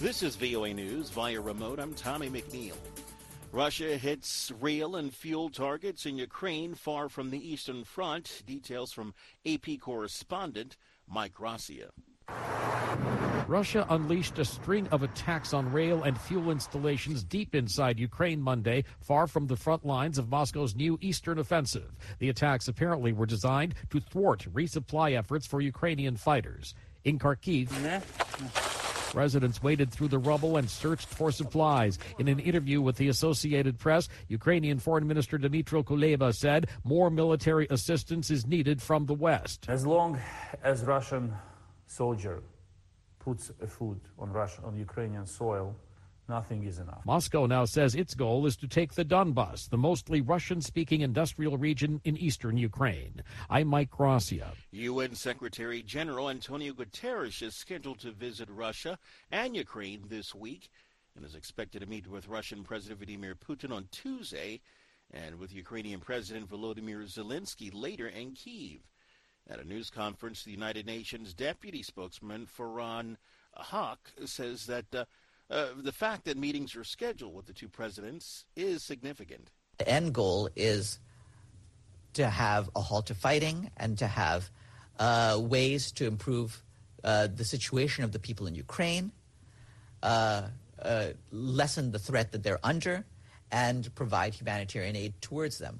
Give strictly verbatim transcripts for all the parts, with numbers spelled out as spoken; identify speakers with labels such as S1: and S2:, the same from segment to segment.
S1: This is V O A News via remote. I'm Tommy McNeil. Russia hits rail and fuel targets in Ukraine far from the Eastern Front. Details from A P correspondent Mike Gracia.
S2: Russia unleashed a string of attacks on rail and fuel installations deep inside Ukraine Monday, far from the front lines of Moscow's new eastern offensive. The attacks apparently were designed to thwart resupply efforts for Ukrainian fighters. In Kharkiv, residents waded through the rubble and searched for supplies. In an interview with the Associated Press, Ukrainian Foreign Minister Dmytro Kuleba said more military assistance is needed from the West.
S3: As long as Russian soldier puts a food on Russia, on Ukrainian soil, nothing is enough.
S2: Moscow now says its goal is to take the Donbas, the mostly Russian-speaking industrial region in eastern Ukraine. I'm Mike Gracia.
S1: U N Secretary General Antonio Guterres is scheduled to visit Russia and Ukraine this week and is expected to meet with Russian President Vladimir Putin on Tuesday and with Ukrainian President Volodymyr Zelensky later in Kyiv. At a news conference, the United Nations deputy spokesman Farhan Haq says that uh, uh, the fact that meetings are scheduled with the two presidents is significant.
S4: The end goal is to have a halt to fighting and to have uh, ways to improve uh, the situation of the people in Ukraine, uh, uh, lessen the threat that they're under, and provide humanitarian aid towards them.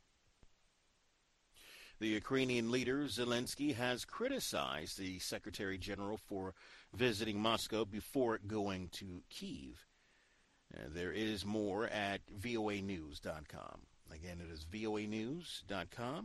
S1: The Ukrainian leader, Zelensky, has criticized the Secretary General for visiting Moscow before going to Kyiv. Uh, there is more at V O A news dot com. Again, it is V O A news dot com.